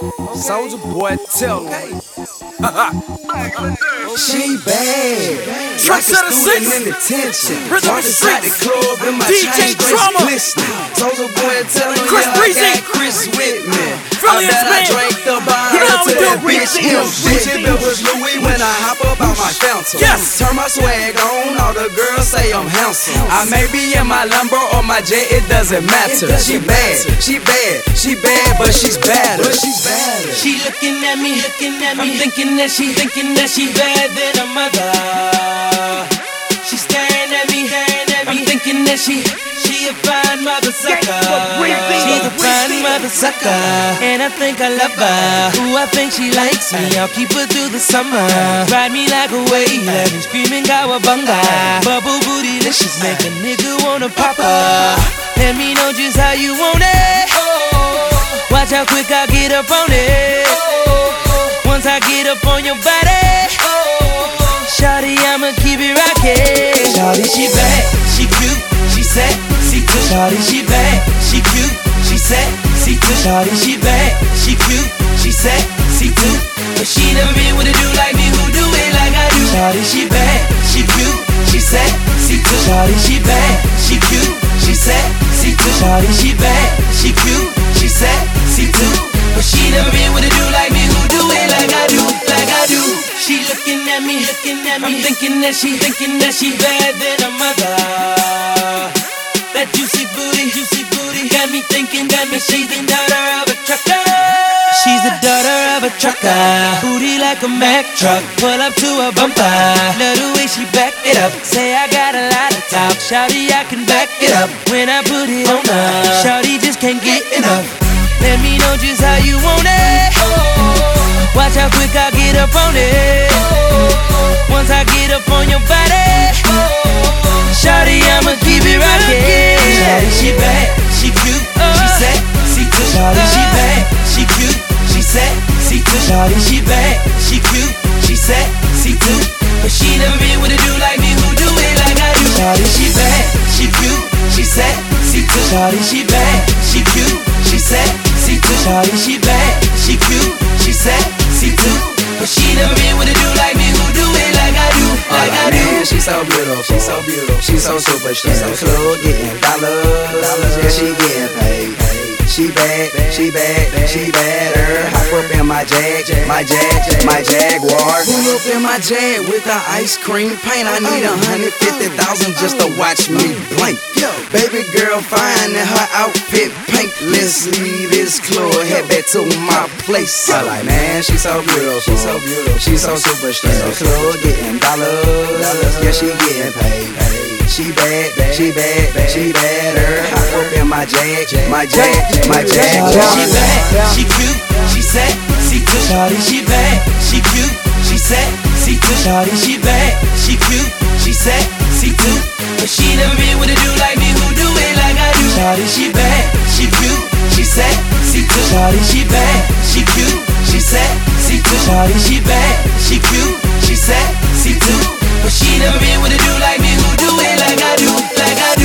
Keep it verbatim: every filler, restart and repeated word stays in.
Soulja Boy, tell me. She bad, Truck like a Setter student six. in detention. Rhythm Walk inside the Streets. club in my D J chain dress Drama. glistening. Soulja Boy, tell me Chris yeah, I Breezy. got Chris with me. Brilliant I bet I man. drank the bottle You know how to we do that it, bitch Breezy. him shit. Gucci Louis when I hop up out my fountain. Yes. Turn my swag on, all the girls say I'm handsome. I may be in my Lambo or my jet, it doesn't matter. She bad, she bad, she bad, but she's better. But she's better. She looking at me, looking at me, I'm thinking that she, thinking that she bad than her mother. She staring at me, staring at me, I'm thinking that she, she a fine mother sucker. She's a fine mother sucker, and I think I love her. Ooh, I think she likes me. I'll keep her through the summer. Ride me like a wave, let me screaming cowabunga. Bubble bootylicious, make a nigga wanna pop her. Let me know just how you want it. Watch how quick I get up on it. Once I get up on your body, shawty, I'ma keep it rockin'. Shawty, she bad, she cute, she sexy too. Shawty, she bad, she cute, she sexy too. Shawty, she bad, she cute, she sexy too. But she never been with a dude like me who do it like I do. Shawty, she bad, she cute, she sexy too. Shawty, she bad, she cute, she sexy too. Shawty, she bad, she cute, she sexy too. But she never been with a dude like me who do it like I do, like I do. She looking at me, looking at me, I'm thinking that she, thinking that she bad than her mother. That juicy booty, juicy booty, got me thinking, got me she's the daughter of a trucker. She's the daughter of a trucker, booty like a Mack truck, pull up to a bumper. Love the way she back it up, say I got a lot of top. Shawty, I can back it up when I put it on her. Shawty just can't get enough. Let me know just how you want it. Watch how quick I get up on it. Once I get up on your body, shawty, I'ma keep it rockin'. Shawty, she bad, she cute, she sexy too. Shawty, she bad, she cute, she sexy too. Shawty, she bad, she cute, she sexy too. But she never been with a dude like me who do it like I do. Shawty, she bad, she cute, she sexy too. Shawty, she bad, she cute, she sexy too. Shawty, she bad, she cute, she sexy too. But she never been with a dude like me who do it like I do, like I do. Man, she's so beautiful, she's so beautiful, she's so super. She's so club getting dollars, dollars, yeah, she getting paid. She bad, she bad, she badder. Hop up in my Jag, my Jag, my Jaguar. Pull up in my Jag with the ice cream paint. I need a hundred fifty thousand just to watch me blink. Baby girl fine and her outfit pink. Let's leave this club, head back to my place. I like, man, she's so beautiful, she's so beautiful, she's so super. She's so club getting dollars, yeah, she getting paid. She bad, she bad, she badder. Hop up in my Jag, my Jag, my Jaguar. She bad, she cute, she sexy too. Shawty, she bad, she cute, she sexy too. Shawty, she bad, she cute, she sexy too. But she never been with a dude like me who do it like I do. Shawty, she bad, she cute, she sexy too. Shawty, she bad, she cute, she sexy too. Shawty, she bad, she cute, she sexy too. But she never been with a dude like me who do it like I do, like I do.